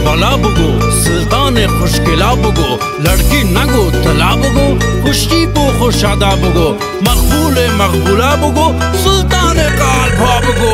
والا بگو سلطان خوشگلا بگو لڑکی نگو طلا بگو خوشی بو خوشادا بگو مقبول مقبولا بگو سلطان قلبها بگو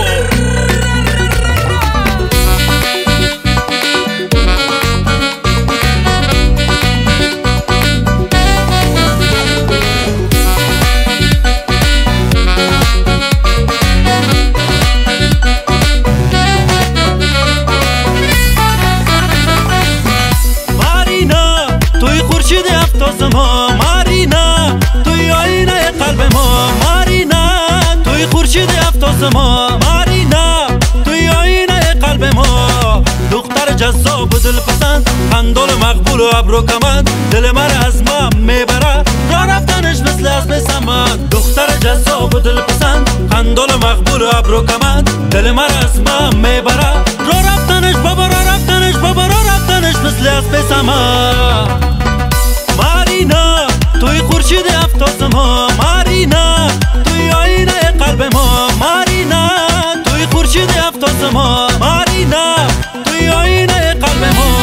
مارینا توی آینه قلب ما مارینا توی خورشید افتاس ما مارینا توی آینه قلب ما دختر جذاب و دلپسند خندول مقبول و ابرو کمند دل من از ما میبره راه رفتنش مثل اسب سمند دختر جذاب و دلپسند خندول مقبول و ابرو کمند دل من از ما میبره راه رفتنش بابا راه رفتنش بابا راه رفتنش مثل اسب سمند مارینا توی خورشید افتاس ما مارینا توی آینه قلب ما مارینا توی خورشید افتاس ما مارینا توی آینه قلب ما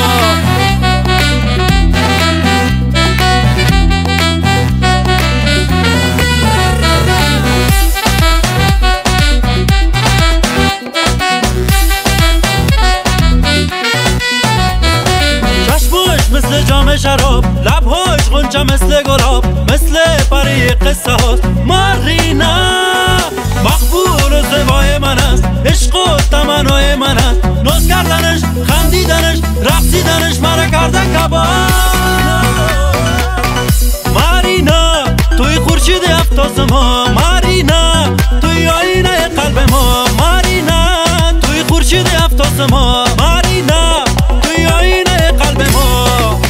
چشمش مثل جام شراب لبهاش غنچه مثل گلاب مثل پری قصه هاست مارینا مقبول و زیبای من است عشق و تمنای من است ناز کردنش خندیدنش رقصیدنش مرا کرده کباب مارینا توی خورشید افتاس ما مارینا توی آینه قلب ما مارینا توی خورشید افتاس ما مارینا توی آینه قلب ما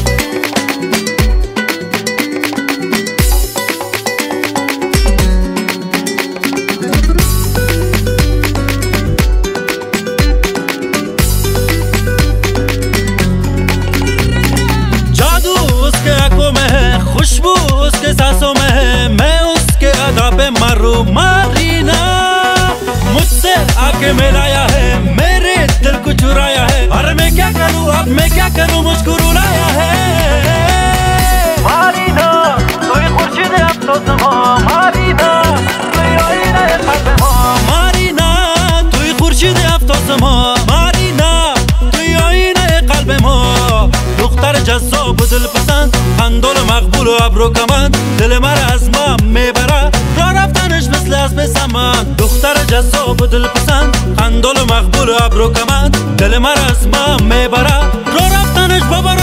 खुशबू उसके सांसों में है मैं उसके अदा पे मरूं मारीना मुझसे आके मिलाया है मेरे दिल को चुराया है अरे मैं क्या करूं अब मैं क्या करूं मुझको रुलाया है मारीना तोई खुर्शीद अफसोस मारीना तोई आईना क़ल्ब मारीना तोई खुर्शीद अफसोस मारीना तोई आईना क़ल्ब دختر جذاب و دلپسند خندول مقبول و ابرو کمند دل من از ما میبره راه رفتنش مثل اسب سمند دختر جذاب و دلپسند خندول مقبول و ابرو کمند دل من از ما میبره راه رفتنش بابا